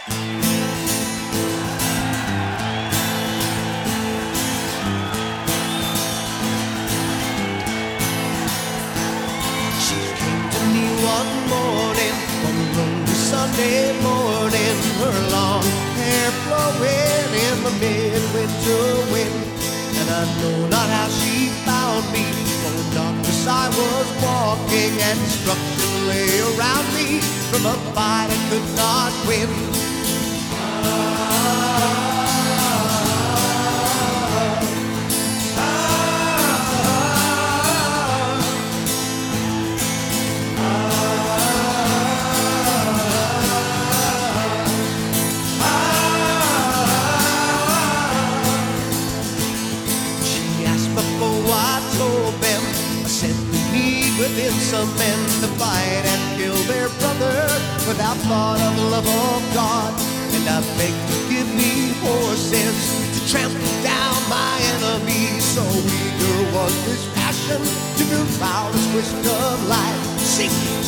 She came to me one morning, on a lonely Sunday morning, her long hair blowing in the midwinter wind. And I know not how she found me, for in darkness I was walking, and destruction lay around me from a fight I could not win. Within some men to fight and kill their brother without thought of love of God. And I beg to give me horses to trample down my enemies. So eager was this passion to devour this wisdom life. Sing it.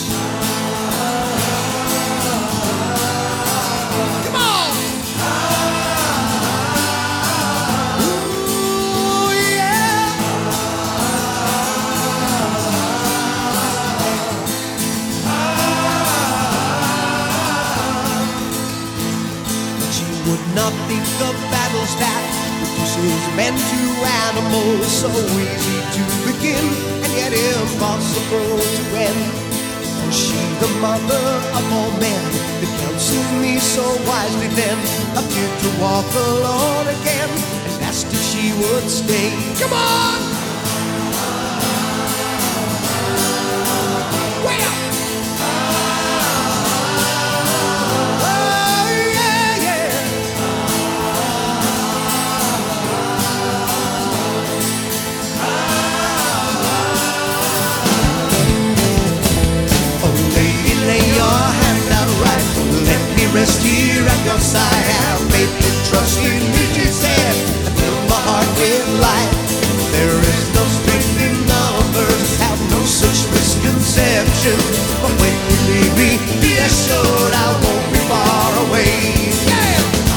Come on! Would not think of battles that reduces men to animals, so easy to begin and yet impossible to end. For she, the mother of all men, that counseled me so wisely then, appeared to walk alone again and asked if she would stay. Come on! Way up! Rest here at your side, have faith and trust in me, she said, and fill my heart with light. There is no strength in numbers, have no such misconception. But when you leave me, be assured I won't be far away. Yeah!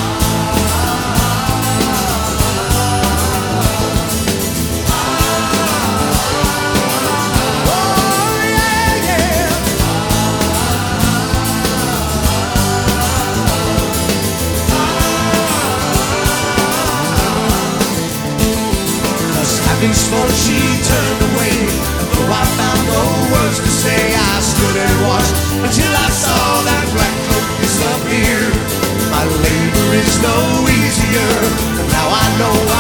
So she turned away, and though I found no words to say, I stood and watched until I saw that black cloak disappear. My labor is no easier, and now I know